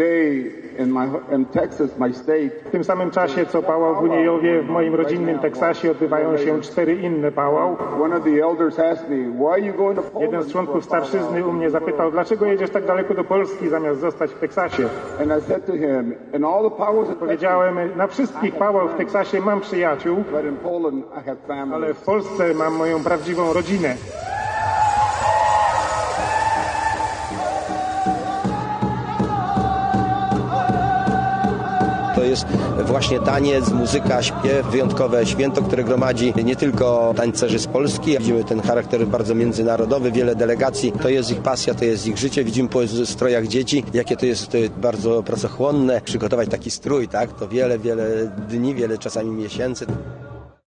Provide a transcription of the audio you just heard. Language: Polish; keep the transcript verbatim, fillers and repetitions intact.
day in my in Texas, my state. W tym samym czasie, co pałał w Uniejowie, w moim rodzinnym Teksasie odbywają się cztery inne pałał. One of the elders asked me, "Why are you going to Poland?" Jeden z członków starszyzny u mnie zapytał, dlaczego jedziesz tak daleko do Polski zamiast zostać w Teksasie. And I said to him, "In all the powers of Powiedziałem, na wszystkich pałach w Teksasie mam przyjaciół, but in Poland I have family." ale w Polsce mam moją prawdziwą rodzinę. To jest właśnie taniec, muzyka, śpiew, wyjątkowe święto, które gromadzi nie tylko tańcerzy z Polski. Widzimy ten charakter bardzo międzynarodowy, wiele delegacji. To jest ich pasja, to jest ich życie. Widzimy po strojach dzieci, jakie to jest bardzo pracochłonne. Przygotować taki strój, tak? To wiele, wiele dni, wiele czasami miesięcy.